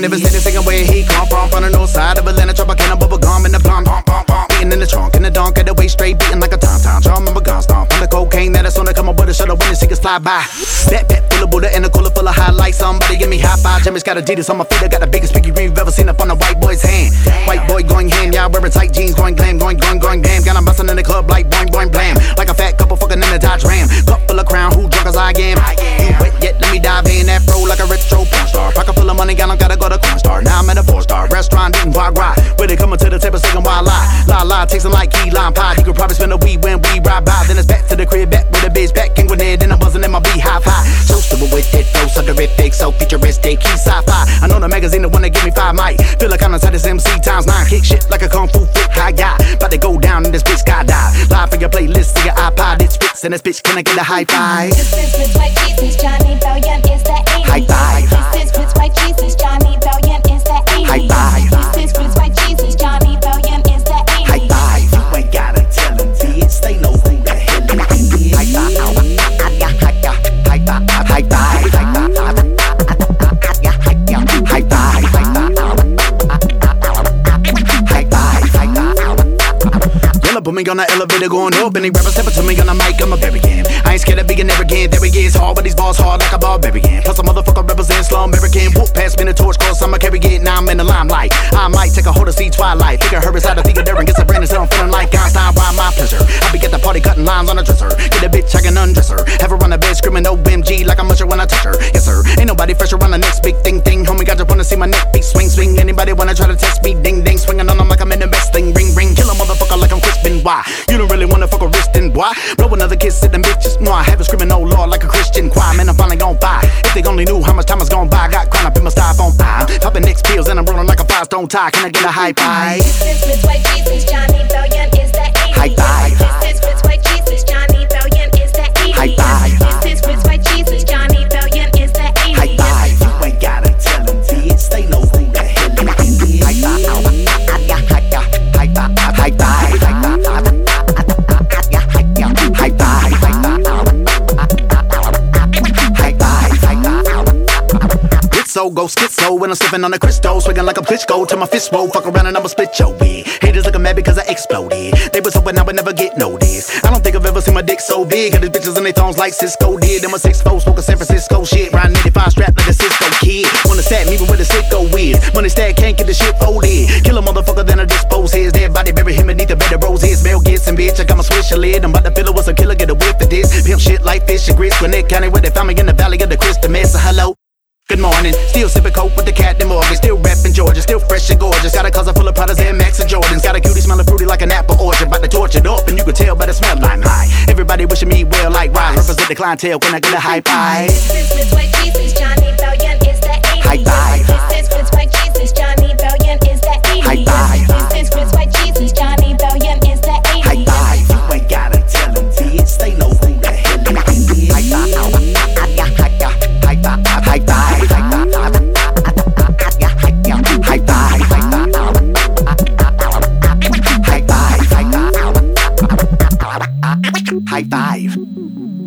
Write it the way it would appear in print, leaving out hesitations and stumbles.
never said this second where he come from the north side of Atlanta, drop a can of bubble gum in the plum. Beating in the trunk, in the donk, at the way straight, beating like a tom-tom. Drum of a gun stomp, from the cocaine that is on the come up with a shuttle when the seekers fly by. Backpack full of Buddha and a cooler full of highlights. Somebody give me high five. Jimmy's got Adidas on my feet. I got the biggest pinky ring you've ever seen up on a white boy's hand. White boy going ham, y'all wearing tight jeans, going glam, going damn. Got 'em bustin' in the club like boing, boing, blam. Like a fat couple fucking in a Dodge Ram. Cup full of Crown, who drunk as I am? You wet yet, let me dive in that fro like a retro porn star. Pocket full of money, got 'em gotta go to Corn Star. Now I'm at a 4-star restaurant eating foie gras. Where they coming to the table singing wild lie. La, tasting like key lime pie. You could probably spend a week when we ride by. Then it's back to the crib, back with a bitch, back in Grenade. Then I'm buzzing in my beehive high. So stupid with it, flow so terrific, so futuristic, key sci-fi. I know the magazine the one that give me 5 mic. Feel like I'm inside this MC times 9. Kick shit like a kung fu flick, hi-ya. About to go down in this bitch skydive. Live for your playlist, to your iPod, it's fixed. And this bitch, can I get a high five? This is with white Jesus, Johnny Valiant is the 80s. High five. This is with white Jesus, Johnny Valiant is the 80s. High five. This is with white Jesus, Johnny Valiant is the 80s. High five. You ain't gotta tell them, kids. They know who the hell it is. High five. High five. High five. Put me on the elevator going up, and they rappers stepping to me on the mic, I'm a American. I ain't scared of being arrogant, there he is, hard, but these balls hard like a barbarian. Plus a motherfucker represent slow American. Whoop, pass me the torch, cause I'ma carry it, now I'm in the limelight. I might take a hold of see Twilight, figure her inside the theater and get some brand, I'm feeling like Einstein, by my pleasure. I be at the party cutting lines on a dresser, get a bitch, I can undress her. Have her on the bed screaming OMG like I'm musher when I touch her. Yes sir, ain't nobody fresher on the next big thing. Homie, got just wanna see my neck be swing. Anybody wanna try to test me, ding, swinging on them like I'm in the best thing. Ring, kill a motherfucker like I'm Crispin. Why? You don't really wanna fuck a wristin', boy. Blow another kiss at them bitches. No, I have it screaming, oh Lord, like a Christian choir. Man, I'm finally gon' buy. If they only knew how much time is gone by. Got crown up in my styrofoam eye. Popping next pills and I'm rolling like a 5-stone tie. Can I get a high five? This is with white Jesus, Johnny Valiant is the 80s. High five. This is with white Jesus, Johnny Valiant is the 80s. High five. This is with white Jesus, Johnny Valiant is the 80s. High five. You ain't gotta tell them, kids. They know who the hell it is. High five. High five. High five. So go schizo when I'm sipping on the crystal, swinging like a Klitschko till my fist roll. Fuck around and I'ma split your wig. Haters looking mad because I exploded. They was hoping I would never get noticed. I don't think I've ever seen my dick so big. Got these bitches in their thongs like Cisco did. Them a 6'4", smoking San Francisco shit. Riding 85 strapped like a Cisco kid. Wanna sat me with a sicko is. Money stack can't get the shit folded. Kill a motherfucker then I dispose his dead body, bury him beneath the bed of roses. Mel Gibson bitch, I got my swisher lid. I'm about to fill it with some killer, get a whiff of this. Pimp shit like fish and grits. Gwinnett County where they found me in the valley of the crystal mesa. Hello. Good morning, still sipping coke with the cat and Morgan. Still rapping Georgia, still fresh and gorgeous. Got a closet full of Pradas and Max and Jordans. Got a cutie smelling fruity like an apple orchard. About to torch it up and you can tell by the smell I'm high. Everybody wishing me well like Rise. Represent the clientele, can I get a high five? This is with white Jesus, Johnny Valiant is the 80s. High five. This is with white Jesus, Johnny Valiant is the 80s. High five. This is with white Jesus, Johnny Valiant is the 80s. High five. You ain't gotta tell them, kids. They know who the hell it is. High five. High five. High five. High five.